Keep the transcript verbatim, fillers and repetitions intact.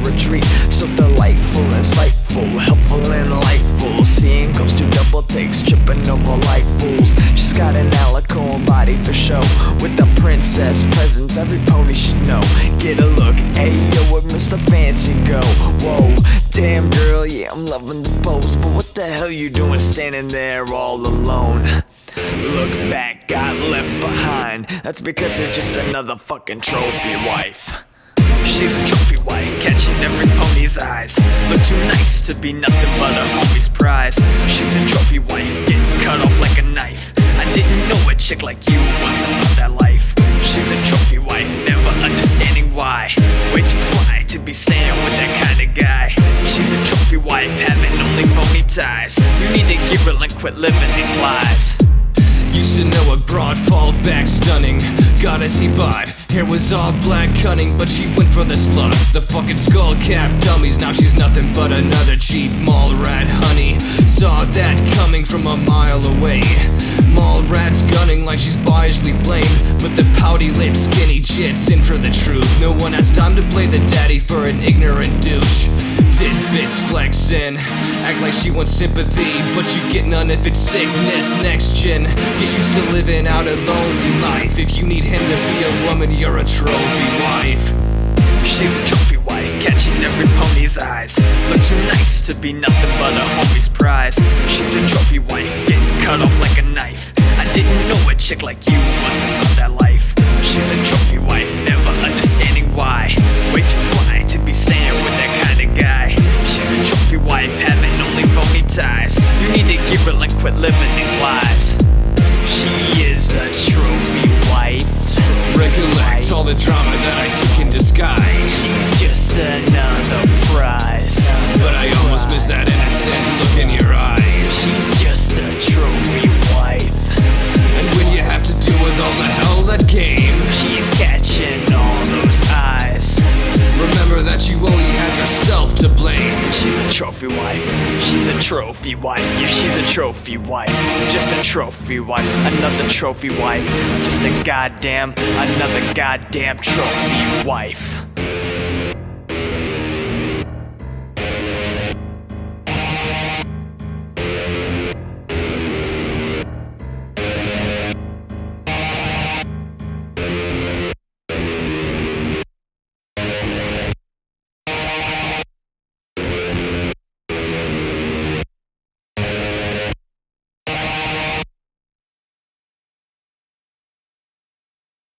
retreat. So delightful, insightful, helpful and delightful. Seeing ghosts do double takes, tripping over like fools. She's got an alico body for show, with a princess presence every pony should know. Get a look, ayo, where Mister Fancy go? Whoa, damn girl, yeah, I'm loving the pose. But what the hell you doing standing there all alone? Look back, got left behind. That's because you're just another fucking trophy wife. She's a trophy wife, catching every pony's eyes. Look too nice to be nothing but a homie's prize. She's a trophy wife, getting cut off like a knife. I didn't know a chick like you wasn't about that life. She's a trophy wife, never understanding why. Way too fly to be staying with that kind of guy. She's a trophy wife, having only phony ties. You need to get real and quit living these lies. Used to know a broad, fall back, stunning goddessy vibe. Hair was all black, cunning, but she went for the slugs, the fucking skull cap dummies. Now she's nothing but another cheap mall rat, honey. Saw that coming from a mile away. Mall rats gunning like she's boyishly blamed, but the pouty lips, skinny jits in for the truth. No one has time to play the daddy for an ignorant douche. Tidbits flexin', act like she wants sympathy, but you get none if it's sickness. Next gen, get used to living out a lonely life. If you need him to be a woman, you're a trophy wife. She's a trophy wife, catching every pony's eyes. Look too nice to be nothing but a homie's prize. She's a trophy wife, getting cut off like a knife. I didn't know a chick like you wasn't about that life. She's a trophy wife, never understanding why. Way too fly to be staying with that kind of guy. She's a trophy wife, having only phony ties. You need to get real and quit living these lies. She is a trophy wife. Recollect all the drama that I took in disguise. She's just another prize. But I almost missed that innocent look in your eyes. She's just a trophy wife. And when you have to deal with all the hell that came, she's catching all those eyes. Remember that you only have yourself to blame. She's a trophy wife. She's a trophy wife. Yeah, she's a trophy wife. Just a trophy wife. Another trophy wife. Just a goddamn, another goddamn trophy wife.